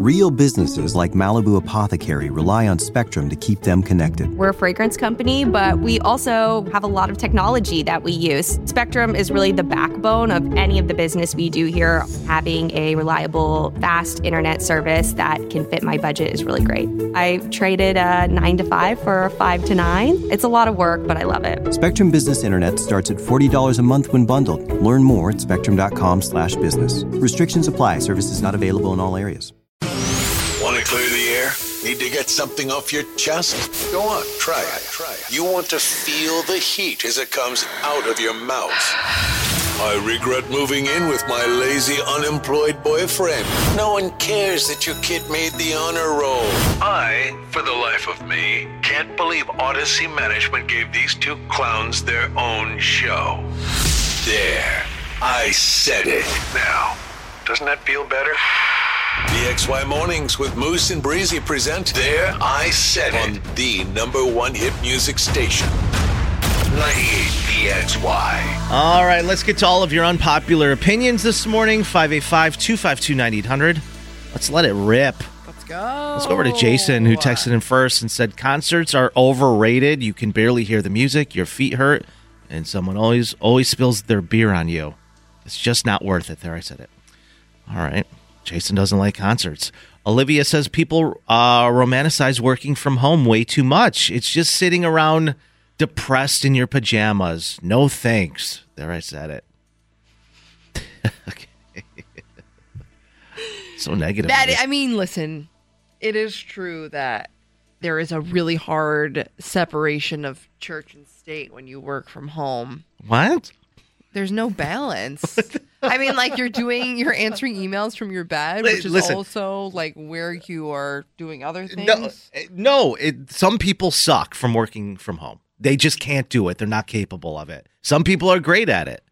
Real businesses like Malibu Apothecary rely on Spectrum to keep them connected. We're a fragrance company, but we also have a lot of technology that we use. Spectrum is really the backbone of any of the business we do here. Having a reliable, fast internet service that can fit my budget is really great. I traded a 9 to 5 for a 5 to 9. It's a lot of work, but I love it. Spectrum Business Internet starts at $40 a month when bundled. Learn more at spectrum.com/business. Restrictions apply. Services not available in all areas. Want to clear the air? Need to get something off your chest? Go on, try it. You want to feel the heat as it comes out of your mouth. I regret moving in with my lazy, unemployed boyfriend. No one cares that your kid made the honor roll. I, for the life of me, can't believe Odyssey Management gave these two clowns their own show. There. I said it. Now, doesn't that feel better? BXY Mornings with Moose and Breezy present There I Said It on the #1 hit music station. 98 BXY. All right, let's get to all of your unpopular opinions this morning. 585-252-9800. Let's let it rip. Let's go. Let's go over to Jason, who texted in first and said, concerts are overrated. You can barely hear the music. Your feet hurt. And someone always spills their beer on you. It's just not worth it. There, I said it. All right. Jason doesn't like concerts. Olivia says people romanticize working from home way too much. It's just sitting around depressed in your pajamas. No thanks. There, I said it. Okay. So negative. Listen, it is true that there is a really hard separation of church and state when you work from home. What? There's no balance. You're answering emails from your bed, which is also like where you are doing other things. Some people suck from working from home. They just can't do it. They're not capable of it. Some people are great at it.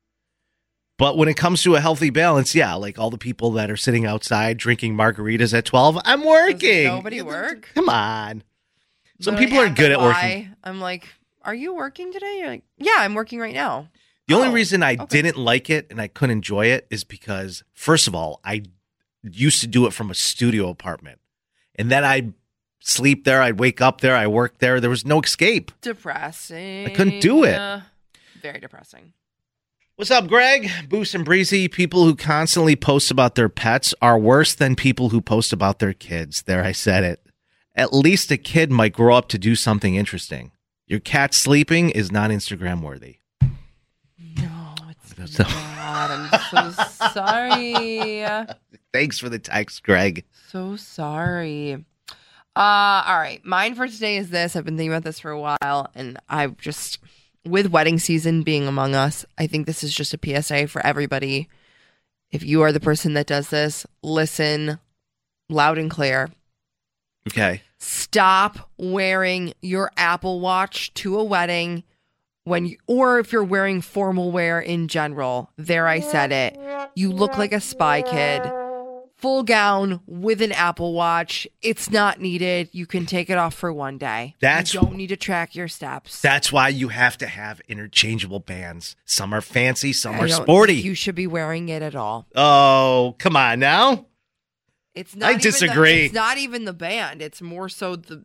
But when it comes to a healthy balance, yeah, like all the people that are sitting outside drinking margaritas at 12, I'm working. Does nobody work? Come on. Some people are good at working. I'm like, are you working today? You're like, yeah, I'm working right now. The only reason I didn't like it and I couldn't enjoy it is because, first of all, I used to do it from a studio apartment. And then I'd sleep there. I'd wake up there. I worked there. There was no escape. Depressing. I couldn't do it. Very depressing. What's up, Greg? Boost and Breezy. People who constantly post about their pets are worse than people who post about their kids. There, I said it. At least a kid might grow up to do something interesting. Your cat sleeping is not Instagram worthy. No, it's not. I'm so sorry. Thanks for the text, Greg. So sorry. All right. Mine for today is this. I've been thinking about this for a while, and with wedding season being among us, I think this is just a PSA for everybody. If you are the person that does this, listen loud and clear. Okay. Stop wearing your Apple Watch to a wedding or if you're wearing formal wear in general. There, I said it. You look like a spy kid. Full gown with an Apple Watch. It's not needed. You can take it off for one day. You don't need to track your steps. That's why you have to have interchangeable bands. Some are fancy, some are sporty. You should be wearing it at all. Oh, come on now. I disagree. It's not even the band. It's more so the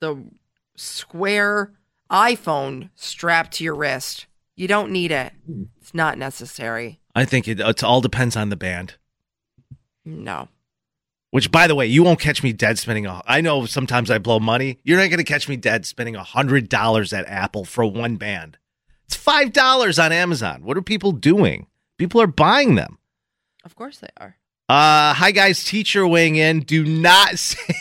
square iPhone strapped to your wrist. You don't need it. It's not necessary. I think it all depends on the band. No. Which, by the way, you won't catch me dead spending. I know sometimes I blow money. You're not going to catch me dead spending $100 at Apple for one band. It's $5 on Amazon. What are people doing? People are buying them. Of course they are. Hi guys, teacher weighing in. Do not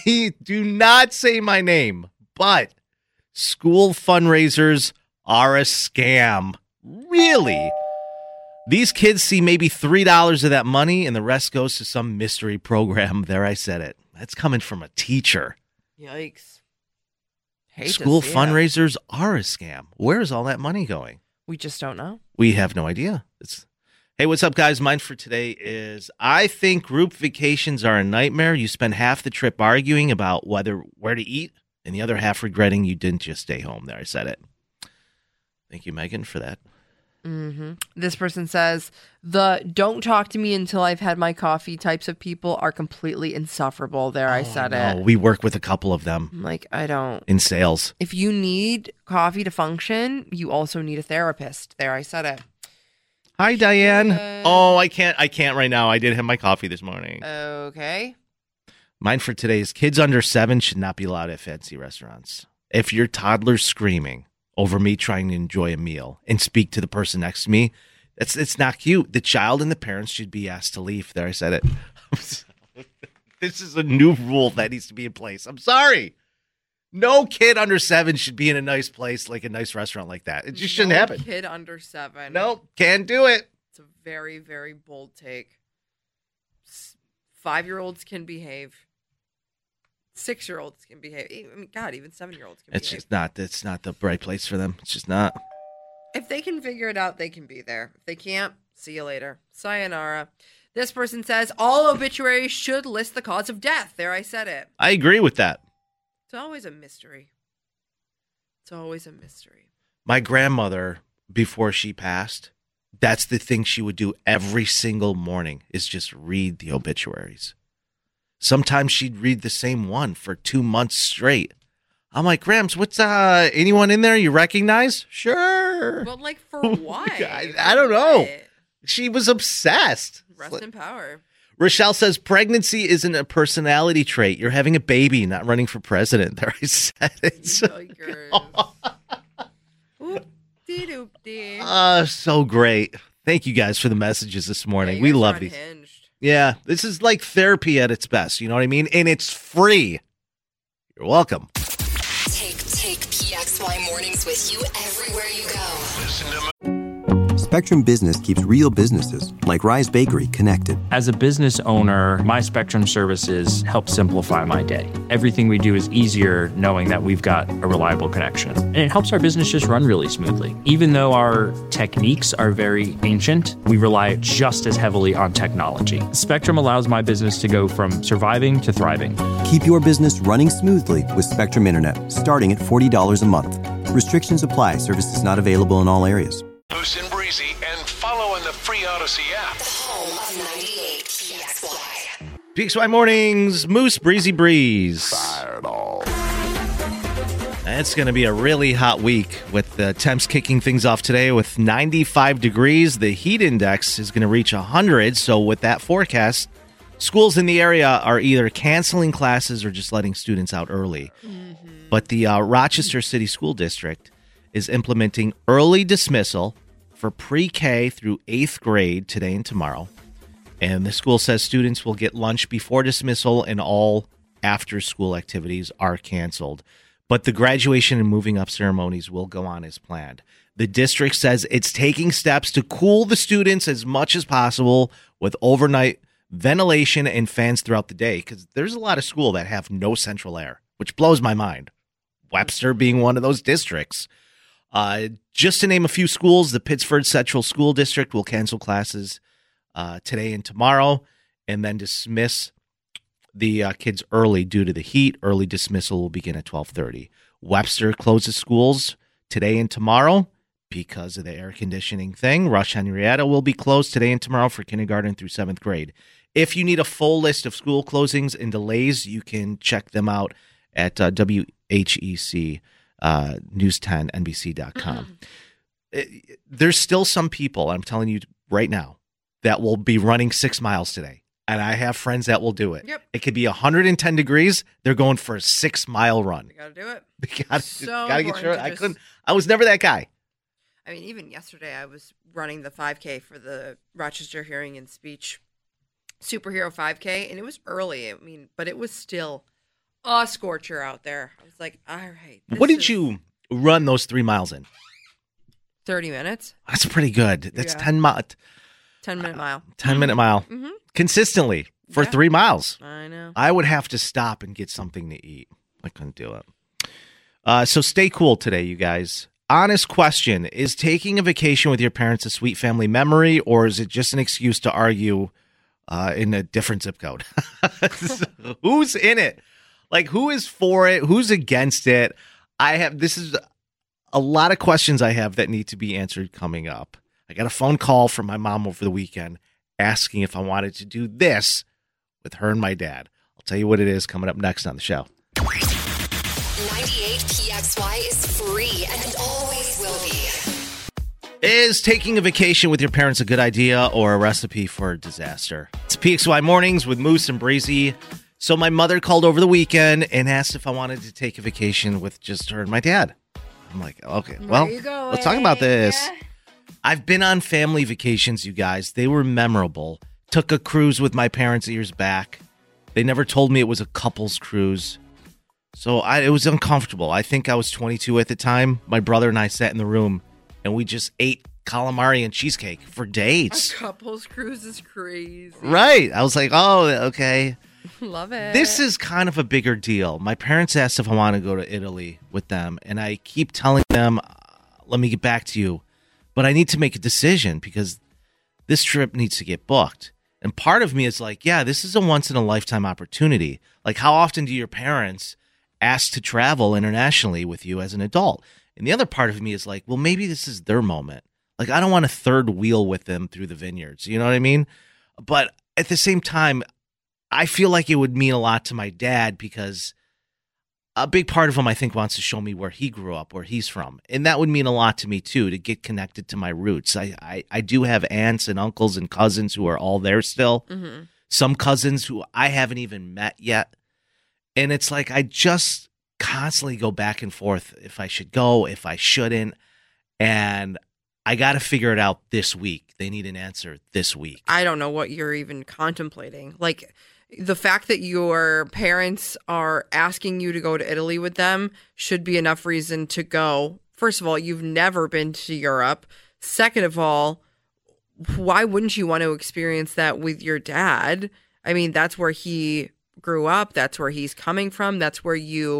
say my name, but school fundraisers are a scam. Really? These kids see maybe $3 of that money and the rest goes to some mystery program. There, I said it. That's coming from a teacher. Yikes. School fundraisers are a scam. Where is all that money going? We just don't know. We have no idea. Hey, what's up, guys? Mine for today is I think group vacations are a nightmare. You spend half the trip arguing about where to eat and the other half regretting you didn't just stay home. There, I said it. Thank you, Megan, for that. This person says, the don't talk to me until I've had my coffee types of people are completely insufferable. There, I said it. We work with a couple of them I'm like, I don't. in sales. If you need coffee to function, you also need a therapist. There, I said it. Hi, Diane. Oh, I can't right now. I did have my coffee this morning. Okay. Mine for today is kids under 7 should not be allowed at fancy restaurants. If your toddler's screaming over me trying to enjoy a meal and speak to the person next to me, it's not cute. The child and the parents should be asked to leave. There, I said it. This is a new rule that needs to be in place. I'm sorry. No kid under 7 should be in a nice place, like a nice restaurant like that. It just shouldn't happen. Kid under 7. Nope, can't do it. It's a very, very bold take. 5-year-olds can behave. 6-year-olds can behave. I mean, God, even 7-year-olds can It's behave. just not. It's not the right place for them. It's just not. If they can figure it out, they can be there. If they can't, see you later. Sayonara. This person says, all obituaries should list the cause of death. There, I said it. I agree with that. It's always a mystery. It's always a mystery. My grandmother, before she passed, that's the thing she would do every single morning is just read the obituaries. Sometimes she'd read the same one for 2 months straight. I'm like, Grams, what's anyone in there you recognize? Sure. But like for what? I don't know. What? She was obsessed. Rest in power. Rochelle says pregnancy isn't a personality trait. You're having a baby, not running for president. There, I said it. Yikers. Oop-de-doop-de. So great. Thank you guys for the messages this morning. Yeah, We you guys love are these. unhinged. Yeah, this is like therapy at its best. You know what I mean? And it's free. You're welcome. Take PXY mornings with you everywhere you go. Listen to me. Spectrum Business keeps real businesses, like Rise Bakery, connected. As a business owner, my Spectrum services help simplify my day. Everything we do is easier knowing that we've got a reliable connection. And it helps our business just run really smoothly. Even though our techniques are very ancient, we rely just as heavily on technology. Spectrum allows my business to go from surviving to thriving. Keep your business running smoothly with Spectrum Internet, starting at $40 a month. Restrictions apply. Services not available in all areas. Loose and breezy, and follow in the free Odyssey app. The home of 98 PXY. PXY Mornings, Moose Breezy Breeze. It's going to be a really hot week with the temps kicking things off today with 95 degrees. The heat index is going to reach 100. So with that forecast, schools in the area are either canceling classes or just letting students out early. But the Rochester City School District is implementing early dismissal for pre-K through 8th grade today and tomorrow. And the school says students will get lunch before dismissal and all after-school activities are canceled. But the graduation and moving up ceremonies will go on as planned. The district says it's taking steps to cool the students as much as possible with overnight ventilation and fans throughout the day, because there's a lot of school that have no central air, which blows my mind. Webster being one of those districts. Just to name a few schools, the Pittsford Central School District will cancel classes today and tomorrow and then dismiss the kids early due to the heat. Early dismissal will begin at 12:30. Webster closes schools today and tomorrow because of the air conditioning thing. Rush Henrietta will be closed today and tomorrow for kindergarten through 7th grade. If you need a full list of school closings and delays, you can check them out at WHEC news10nbc.com. There's still some people, I'm telling you right now, that will be running 6 miles today. And I have friends that will do it. Yep. It could be 110 degrees. They're going for a 6-mile run. You gotta do it. They gotta get important sure. to I just- couldn't. I was never that guy. I mean, even yesterday I was running the 5K for the Rochester Hearing and Speech Superhero 5K, and it was early. I mean, but it was still a scorcher out there. I was like, all right. What did you run those 3 miles in? 30 minutes? That's pretty good. That's Yeah. 10-minute mile. 10-minute mile. Mhm. Consistently for Yeah. 3 miles. I know. I would have to stop and get something to eat. I couldn't do it. So stay cool today, you guys. Honest question. Is taking a vacation with your parents a sweet family memory, or is it just an excuse to argue in a different zip code? Who's in it? Like, who is for it? Who's against it? This is a lot of questions I have that need to be answered coming up. I got a phone call from my mom over the weekend asking if I wanted to do this with her and my dad. I'll tell you what it is coming up next on the show. 98PXY is free and always will be. Is taking a vacation with your parents a good idea or a recipe for disaster? It's PXY Mornings with Moose and Breezy. So my mother called over the weekend and asked if I wanted to take a vacation with just her and my dad. I'm like, okay, well, let's talk about this. Yeah. I've been on family vacations, you guys. They were memorable. Took a cruise with my parents years back. They never told me it was a couple's cruise. So it was uncomfortable. I think I was 22 at the time. My brother and I sat in the room and we just ate calamari and cheesecake for days. A couple's cruise is crazy. Right. I was like, oh, okay. Love it. This is kind of a bigger deal. My parents asked if I want to go to Italy with them, and I keep telling them, let me get back to you. But I need to make a decision because this trip needs to get booked. And part of me is like, yeah, this is a once-in-a-lifetime opportunity. Like, how often do your parents ask to travel internationally with you as an adult? And the other part of me is like, well, maybe this is their moment. Like, I don't want a third wheel with them through the vineyards. You know what I mean? But at the same time, I feel like it would mean a lot to my dad because a big part of him, I think, wants to show me where he grew up, where he's from. And that would mean a lot to me, too, to get connected to my roots. I do have aunts and uncles and cousins who are all there still. Mm-hmm. Some cousins who I haven't even met yet. And it's like I just constantly go back and forth if I should go, if I shouldn't. And I got to figure it out this week. They need an answer this week. I don't know what you're even contemplating. Like, the fact that your parents are asking you to go to Italy with them should be enough reason to go. First of all, you've never been to Europe. Second of all, why wouldn't you want to experience that with your dad? I mean, that's where he grew up. That's where he's coming from. That's where your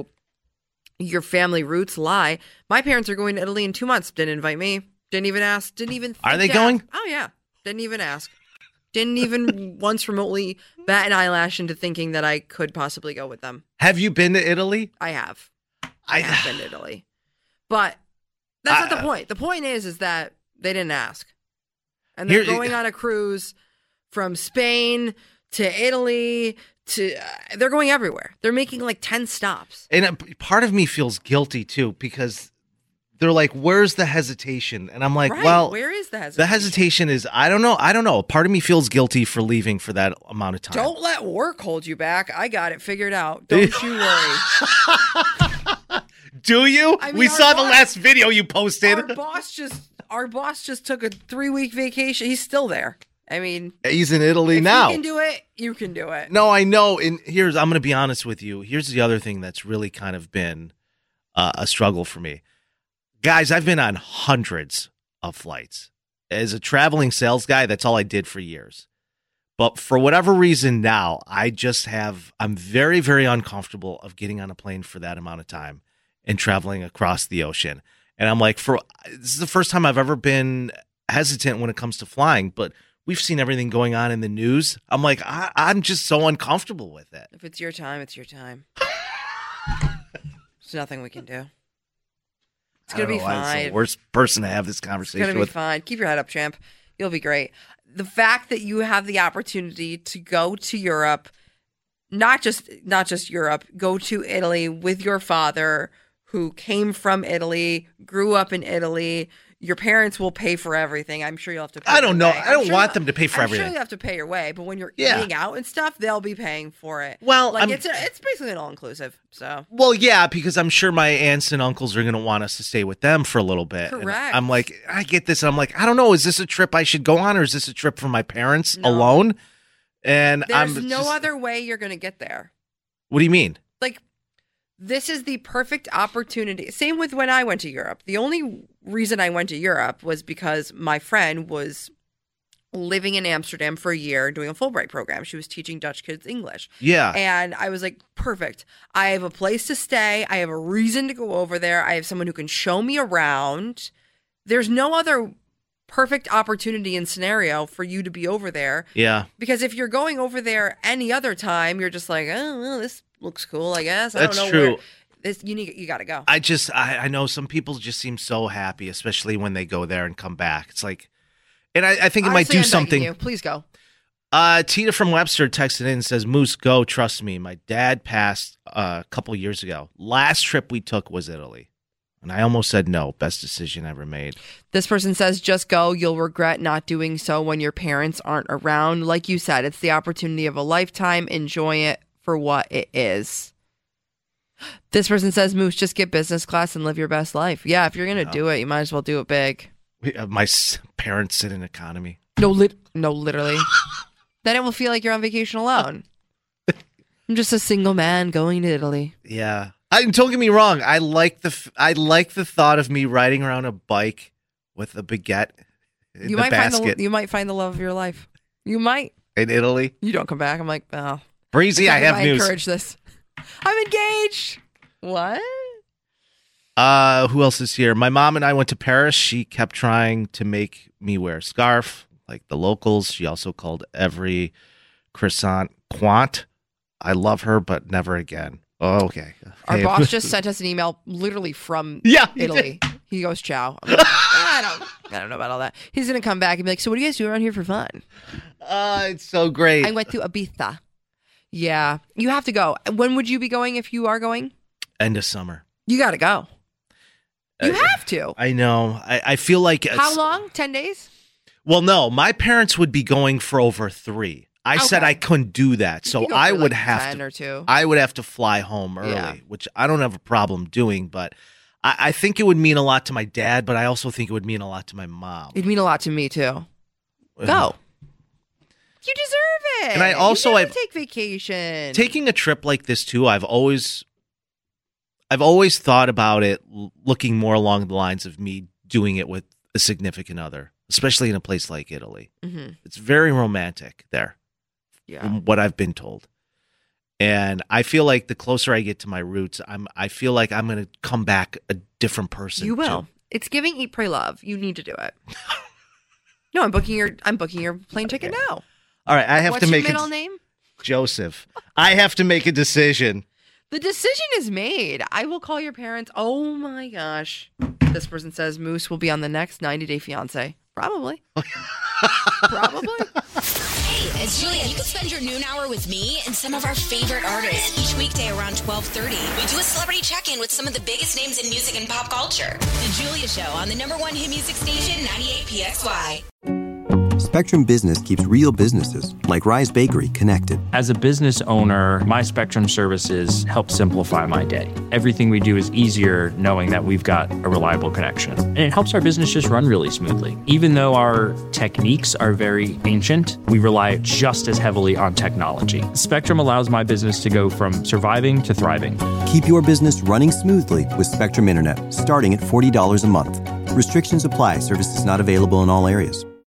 family roots lie. My parents are going to Italy in 2 months. Didn't invite me. Didn't even ask. Didn't even think Are they going? Oh, yeah. Didn't even ask. Didn't even once remotely bat an eyelash into thinking that I could possibly go with them. Have you been to Italy? I have. I have been to Italy. But that's not the point. The point is that they didn't ask. And they're going on a cruise from Spain to Italy to they're going everywhere. They're making like 10 stops. And part of me feels guilty too because they're like, where's the hesitation? And I'm like, right. Well, where is the hesitation? The hesitation is, I don't know. Part of me feels guilty for leaving for that amount of time. Don't let work hold you back. I got it figured out. Don't you worry. Do you? I mean, we saw the last video you posted. Our boss just took a 3-week vacation. He's still there. I mean, he's in Italy now. If you can do it, you can do it. No, I know. And I'm going to be honest with you. Here's the other thing that's really kind of been a struggle for me. Guys, I've been on hundreds of flights. As a traveling sales guy, that's all I did for years. But for whatever reason now, I'm very, very uncomfortable of getting on a plane for that amount of time and traveling across the ocean. And I'm like, this is the first time I've ever been hesitant when it comes to flying, but we've seen everything going on in the news. I'm like, I'm just so uncomfortable with it. If it's your time, it's your time. There's nothing we can do. It's going to be fine. I'm the worst person to have this conversation with. It's going to be fine. Keep your head up, champ. You'll be great. The fact that you have the opportunity to go to Europe, not just Europe, go to Italy with your father who came from Italy, grew up in Italy. Your parents will pay for everything. I'm sure you'll have to pay. I don't know. I don't want them to pay for everything. I'm sure you have to pay your way, but when you're eating out and stuff, they'll be paying for it. Well, like it's basically an all-inclusive. So. Well, yeah, because I'm sure my aunts and uncles are going to want us to stay with them for a little bit. Correct. And I'm like, I get this. And I'm like, I don't know. Is this a trip I should go on, or is this a trip for my parents alone? And there's no other way you're going to get there. What do you mean? Like, this is the perfect opportunity. Same with when I went to Europe. The only reason I went to Europe was because my friend was living in Amsterdam for a year doing a Fulbright program. She was teaching Dutch kids English. Yeah. And I was like, perfect. I have a place to stay. I have a reason to go over there. I have someone who can show me around. There's no other perfect opportunity and scenario for you to be over there. Yeah. Because if you're going over there any other time, you're just like, oh, well, this looks cool, I guess. That's I don't know true. Where this, you got to go. I know some people just seem so happy, especially when they go there and come back. It's like, And I think it might Honestly, do I'm begging something. you. Please go. Tita from Webster texted in and says, Moose, go, trust me. My dad passed a couple years ago. Last trip we took was Italy. And I almost said no. Best decision ever made. This person says, just go. You'll regret not doing so when your parents aren't around. Like you said, it's the opportunity of a lifetime. Enjoy it for what it is. This person says, Moose, just get business class and live your best life. Yeah, if you're going to do it, you might as well do it big. My parents sit in economy. No, literally. Then it will feel like you're on vacation alone. I'm just a single man going to Italy. Yeah. Don't get me wrong. I like the thought of me riding around a bike with a baguette in the basket. You might find the love of your life. You might. In Italy. You don't come back. I'm like, oh. Breezy, I have news. Encourage this. I'm engaged. What? Who else is here? My mom and I went to Paris. She kept trying to make me wear a scarf like the locals. She also called every croissant quant. I love her, but never again. Oh, okay. Our boss just sent us an email literally from Italy. He goes, ciao. I'm like, I don't know about all that. He's going to come back and be like, so what do you guys do around here for fun? It's so great. I went to Ibiza. Yeah. You have to go. When would you be going if you are going? End of summer. You got to go. You have to. I know. I feel like... How long? 10 days? Well, no. My parents would be going for over 3. I said I couldn't do that, so I would have 10 or 2. I would have to fly home early, which I don't have a problem doing. But I think it would mean a lot to my dad, but I also think it would mean a lot to my mom. It'd mean a lot to me too. Go. You deserve it. And I also take vacation. Taking a trip like this too. I've always thought about it looking more along the lines of me doing it with a significant other, especially in a place like Italy. Mm-hmm. It's very romantic there. Yeah. From what I've been told. And I feel like the closer I get to my roots, I feel like I'm going to come back a different person. You will. too. It's giving Eat, Pray, Love. You need to do it. No, I'm booking your plane ticket now. All right, I have What's to make your middle name? Joseph. I have to make a decision. The decision is made. I will call your parents. Oh my gosh. This person says Moose will be on the next 90-Day Fiancé. Probably. Probably. Hey, it's Julia. You can spend your noon hour with me and some of our favorite artists each weekday around 12:30. We do a celebrity check-in with some of the biggest names in music and pop culture. The Julia Show on the #1 hit music station, 98 PXY. Spectrum Business keeps real businesses, like Rise Bakery, connected. As a business owner, my Spectrum services help simplify my day. Everything we do is easier knowing that we've got a reliable connection. And it helps our business just run really smoothly. Even though our techniques are very ancient, we rely just as heavily on technology. Spectrum allows my business to go from surviving to thriving. Keep your business running smoothly with Spectrum Internet, starting at $40 a month. Restrictions apply. Services not available in all areas.